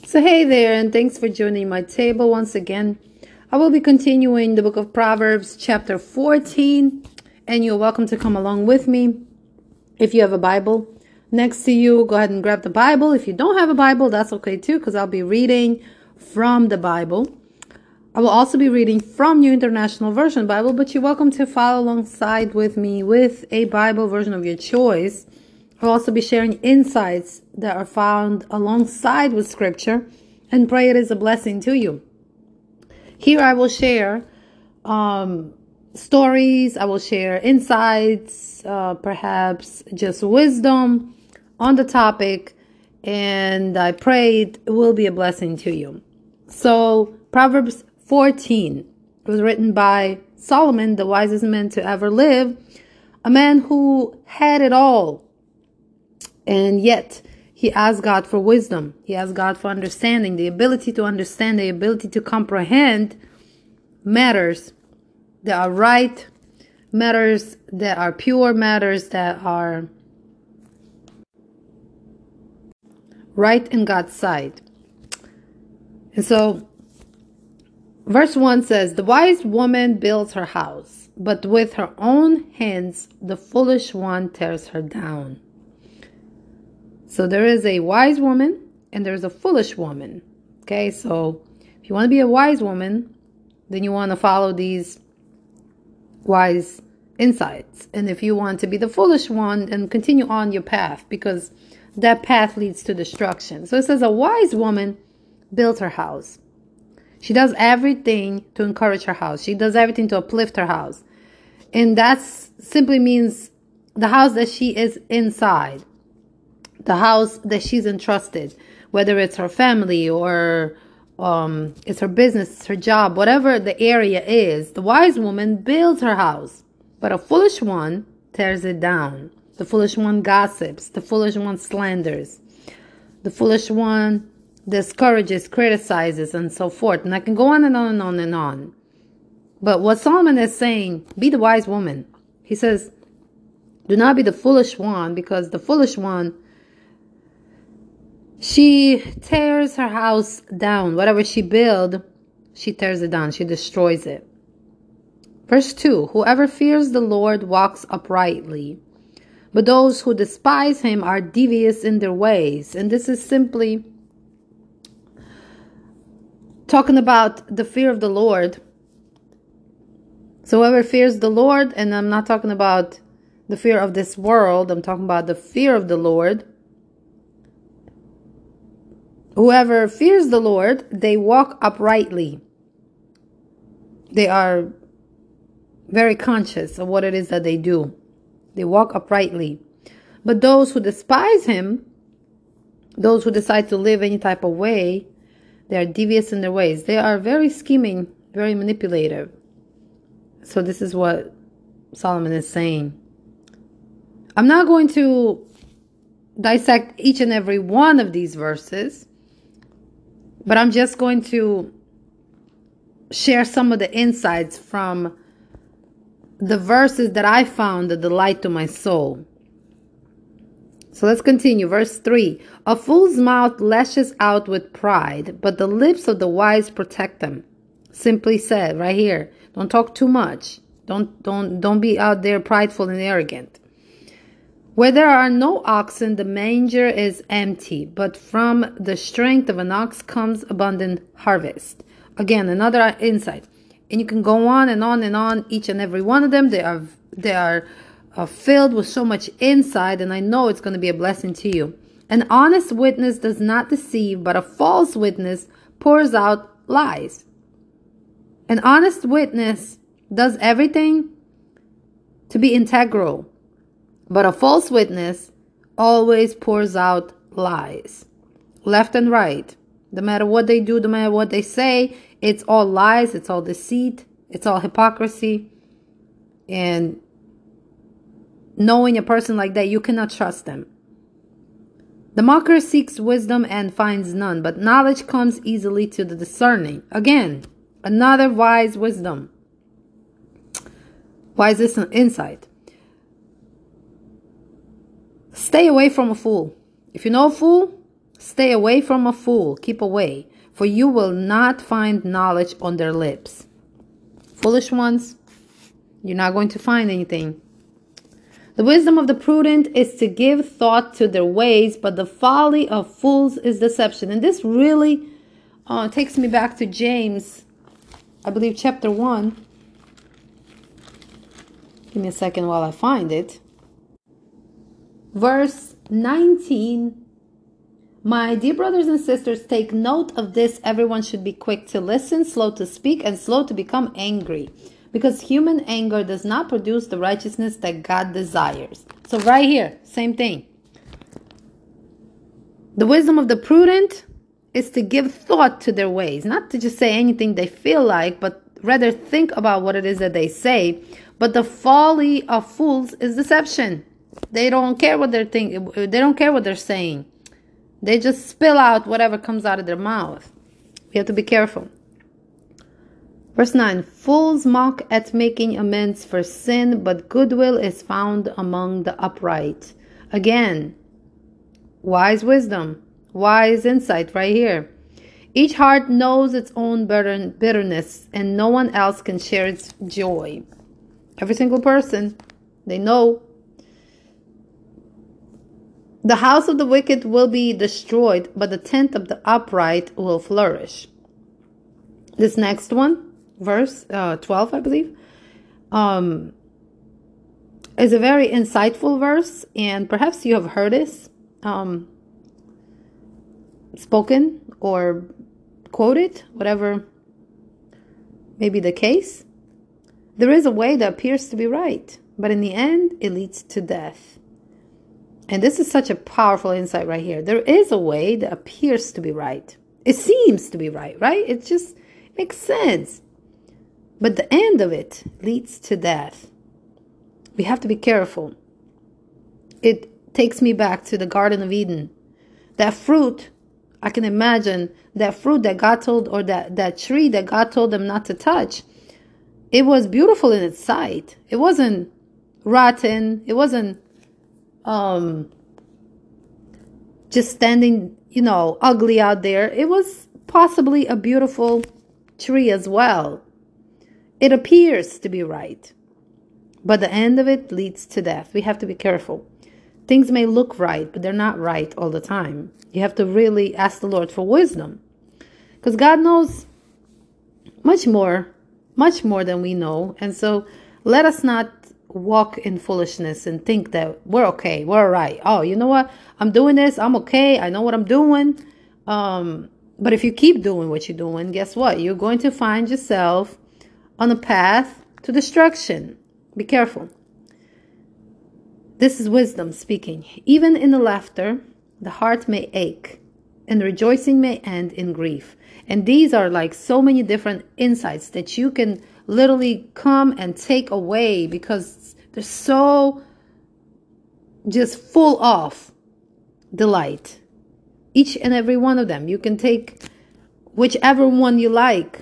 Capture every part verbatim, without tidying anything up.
So hey there, and thanks for joining my table once again. I will be continuing the book of Proverbs chapter fourteen, and you're welcome to come along with me. If you have a Bible next to you, go ahead and grab the Bible. If you don't have a Bible, that's okay too, because I'll be reading from the Bible. I will also be reading from New International Version Bible, but you're welcome to follow alongside with me with a Bible version of your choice. I'll also be sharing insights that are found alongside with Scripture, and pray it is a blessing to you. Here I will share um, stories, I will share insights, uh, perhaps just wisdom on the topic, and I pray it will be a blessing to you. So, Proverbs fourteen was written by Solomon, the wisest man to ever live, a man who had it all. And yet, he asked God for wisdom. He asked God for understanding, the ability to understand, the ability to comprehend matters that are right, matters that are pure, matters that are right in God's sight. And so, verse one says, "The wise woman builds her house, but with her own hands the foolish one tears her down." So there is a wise woman and there's a foolish woman. Okay, so if you want to be a wise woman, then you want to follow these wise insights. And if you want to be the foolish one, then continue on your path, because that path leads to destruction. So it says a wise woman builds her house. She does everything to encourage her house. She does everything to uplift her house. And that simply means the house that she is inside. The house that she's entrusted, whether it's her family or um, it's her business, it's her job, whatever the area is, the wise woman builds her house, but a foolish one tears it down. The foolish one gossips. The foolish one slanders. The foolish one discourages, criticizes, and so forth. And I can go on and on and on and on. But what Solomon is saying, be the wise woman. He says, do not be the foolish one, because the foolish one, she tears her house down. Whatever she builds, she tears it down. She destroys it. Verse two, whoever fears the Lord walks uprightly, but those who despise him are devious in their ways. And this is simply talking about the fear of the Lord. So whoever fears the Lord, and I'm not talking about the fear of this world, I'm talking about the fear of the Lord. Whoever fears the Lord, they walk uprightly. They are very conscious of what it is that they do. They walk uprightly. But those who despise him, those who decide to live any type of way, they are devious in their ways. They are very scheming, very manipulative. So this is what Solomon is saying. I'm not going to dissect each and every one of these verses, but I'm just going to share some of the insights from the verses that I found a delight to my soul. So let's continue. Verse three. A fool's mouth lashes out with pride, but the lips of the wise protect them. Simply said, right here. Don't talk too much. Don't, don't, don't be out there prideful and arrogant. Where there are no oxen, the manger is empty, but from the strength of an ox comes abundant harvest. Again, another insight. And you can go on and on and on, each and every one of them. They are, they are uh, filled with so much insight, and I know it's going to be a blessing to you. An honest witness does not deceive, but a false witness pours out lies. An honest witness does everything to be integral. But a false witness always pours out lies. Left and right. No matter what they do, no matter what they say, it's all lies, it's all deceit, it's all hypocrisy. And knowing a person like that, you cannot trust them. The mocker seeks wisdom and finds none, but knowledge comes easily to the discerning. Again, another wise wisdom. Wise insight. Stay away from a fool. If you know a fool, Stay away from a fool. Keep away, for you will not find knowledge on their lips. Foolish ones, you're not going to find anything. The wisdom of the prudent is to give thought to their ways, but the folly of fools is deception. And this really uh, takes me back to James, I believe chapter one. Give me a second while I find it. Verse nineteen. My dear brothers and sisters, take note of this. Everyone should be quick to listen, slow to speak, and slow to become angry, because human anger does not produce the righteousness that God desires. So right here, same thing. The wisdom of the prudent is to give thought to their ways, not to just say anything they feel like, but rather think about what it is that they say. But the folly of fools is deception. They don't care what they're thinking. They don't care what they're saying. They just spill out whatever comes out of their mouth. We have to be careful. Verse nine, fools mock at making amends for sin, but goodwill is found among the upright. Again, wise wisdom, wise insight right here. Each heart knows its own bitterness, and no one else can share its joy. Every single person, they know. The house of the wicked will be destroyed, but the tent of the upright will flourish. This next one, verse uh, twelve, I believe, um, is a very insightful verse, and perhaps you have heard this um, spoken or quoted, whatever may be the case. There is a way that appears to be right, but in the end, it leads to death. And this is such a powerful insight right here. There is a way that appears to be right. It seems to be right, right? It just makes sense. But the end of it leads to death. We have to be careful. It takes me back to the Garden of Eden. That fruit, I can imagine that fruit that God told, or that, that tree that God told them not to touch. It was beautiful in its sight. It wasn't rotten. It wasn't Um, just standing, you know, ugly out there. It was possibly a beautiful tree as well. It appears to be right, but the end of it leads to death. We have to be careful. Things may look right, but they're not right all the time. You have to really ask the Lord for wisdom, because God knows much more, much more than we know. And so let us not walk in foolishness and think that we're okay, we're all right. Oh, you know what? I'm doing this. I'm okay. I know what I'm doing. Um, but if you keep doing what you're doing, guess what? You're going to find yourself on a path to destruction. Be careful. This is wisdom speaking. Even in the laughter, the heart may ache, and rejoicing may end in grief. And these are like so many different insights that you can literally come and take away, because they're so just full of delight. Each and every one of them. You can take whichever one you like.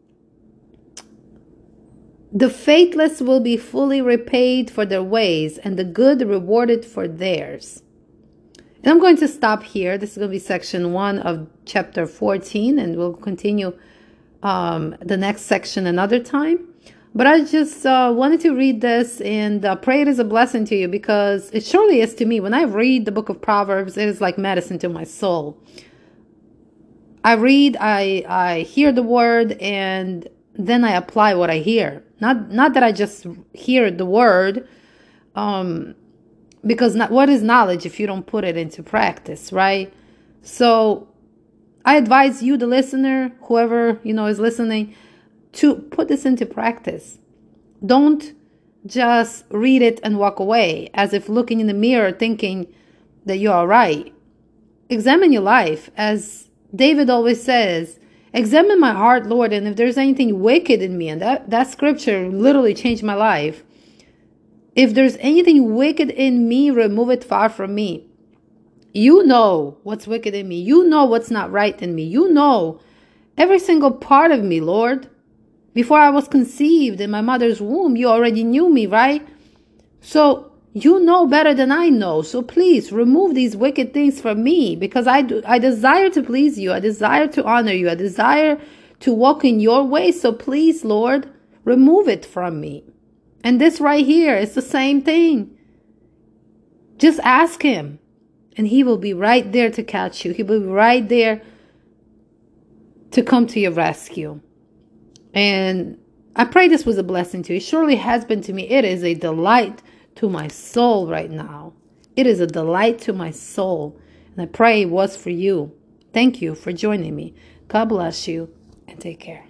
The faithless will be fully repaid for their ways, and the good rewarded for theirs. And I'm going to stop here. This is going to be section one of chapter fourteen, and we'll continue um, the next section another time. But I just uh, wanted to read this and uh, pray it is a blessing to you, because it surely is to me. When I read the book of Proverbs, it is like medicine to my soul. I read, I I hear the word, and then I apply what I hear. Not not that I just hear the word, um, because not, what is knowledge if you don't put it into practice, right? So I advise you, the listener, whoever you know is listening, to put this into practice. Don't just read it and walk away as if looking in the mirror thinking that you're all right. Examine your life. As David always says, examine my heart, Lord, and if there's anything wicked in me, and that, that scripture literally changed my life. If there's anything wicked in me, remove it far from me. You know what's wicked in me. You know what's not right in me. You know every single part of me, Lord. Before I was conceived in my mother's womb, you already knew me, right? So You know better than I know. So please remove these wicked things from me, because I, do, I desire to please you. I desire to honor you. I desire to walk in your ways. So please, Lord, remove it from me. And this right here is the same thing. Just ask him, and he will be right there to catch you. He will be right there to come to your rescue. And I pray this was a blessing to you. It surely has been to me. It is a delight to my soul right now. It is a delight to my soul. And I pray it was for you. Thank you for joining me. God bless you, and take care.